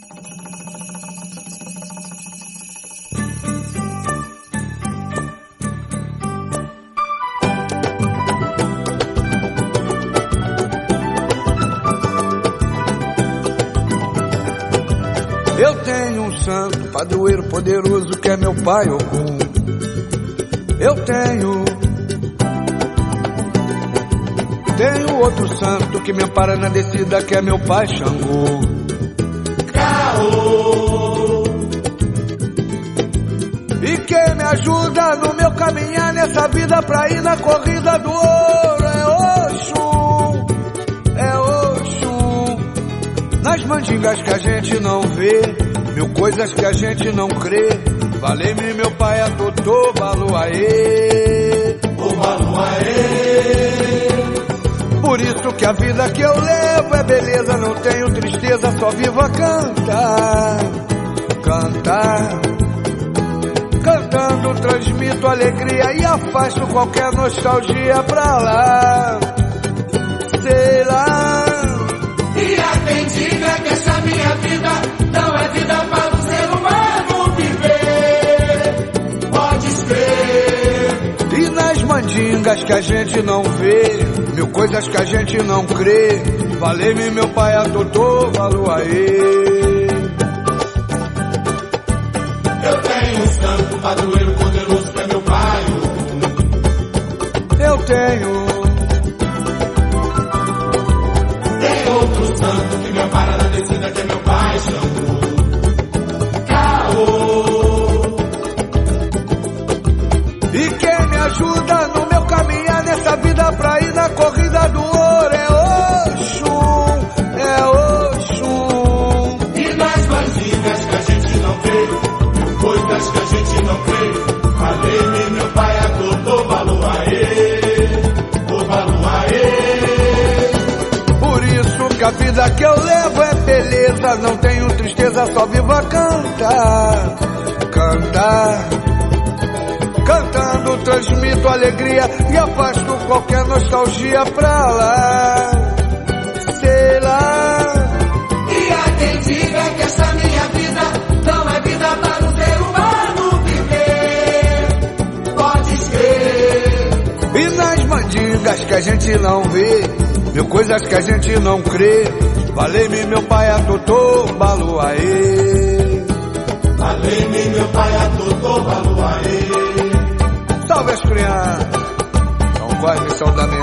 Eu tenho um santo, padroeiro poderoso que é meu pai Ogum. Eu tenho outro santo que me ampara na descida que é meu pai Xangô. Caô. E quem me ajuda no meu caminhar nessa vida pra ir na corrida do ouro é Oxum, é Oxum. Nas mandingas que a gente não vê, mil coisas que a gente não crê, valei-me meu pai a Totô, Baluaê, o Baluaê. Por isso que a vida que eu levo é beleza, não tenho tristeza, só vivo a cantar, cantar. Cantando transmito alegria e afasto qualquer nostalgia pra lá, sei lá. E há quem diga que essa minha vida não é vida para o ser humano viver, podes crer. E nas mandingas que a gente não vê, mil coisas que a gente não crê, valei-me meu pai a Totô, Baluaê. Eu tenho um santo padroeiro poderoso que é meu pai. Eu tenho outro santo que me ampara na descida que é meu pai Xangô. Caô. E quem me ajuda no meu caminhar nessa vida pra ir na corrida do ouro é Oxum, é Oxum. E nas mandingas que a gente não vê, coisas que a gente não crê, valei-me meu pai a Totô, Baluaê, o Baluaê. Por isso que a vida que eu levo é beleza, não tenho tristeza, só vivo a cantar, cantar. Cantando transmito alegria e afasto qualquer nostalgia pra lá, sei lá. E há quem diga que essa minha vida não é vida para o ser humano viver, podes crer. E nas mandingas que a gente não vê, mil coisas que a gente não crê, valei-me meu pai a Totô, Baluaê. Valei-me meu pai a Totô, Baluaê. Salve as crianças, não vai me saudar